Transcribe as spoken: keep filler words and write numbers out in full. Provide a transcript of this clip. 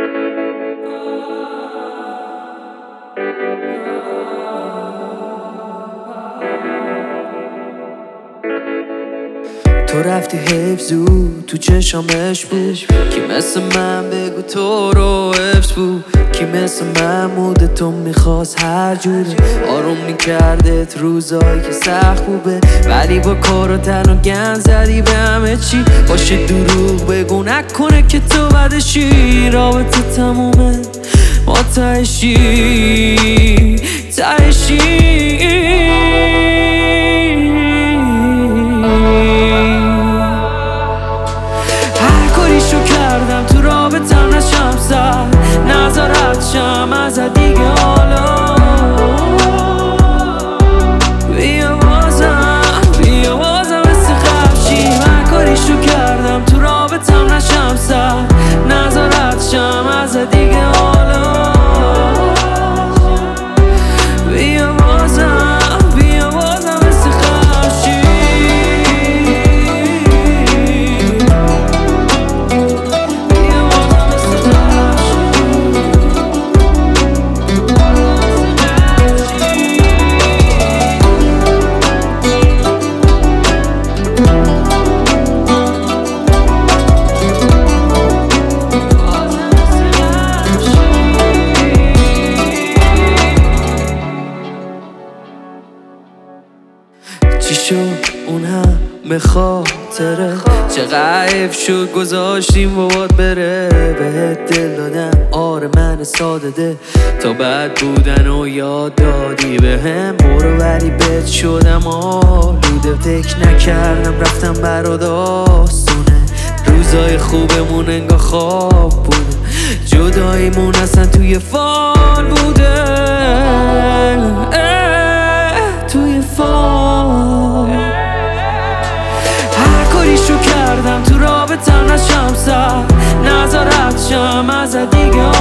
تو رفتی حیف زود تو چشامش بود، کی مثل من بگو تو رو حفظ بود، کی مثل محمود تو میخواست هر جوره آروم میکردت روزایی که سخت خوبه، ولی با کار و تن و گند زدی به همه چی. باشه دروغ بگو نکنه که تو بدشی، رابطه تمومه ما تهشی تهشی. شو کردم تو رابطم نشم زد، نظارت شم از دیگه حالا. بیا بازم بیا بازم مثل خفشی، هر کاری شو کردم تو رابطم نشم زد، نظارت شم از دیگه حالا. بیا بازم بیا بازم مثل خفشی. چی شد اون همه خاطره، چقدر حیف شد گذاشتیم بابات بره. بهت دل دادم آره من ساده ده، تا بد بودن و یاد دادی به هم برو، ولی بهت شدم آلوده. فکر نکردم رفتم برا داستونه، روزای خوبمون انگار خواب بوده، جداییمون اصلا توی فال بوده، توی فال. هر کاری شو کردم تو رابطم نشم زد، نظارت شم از دیگه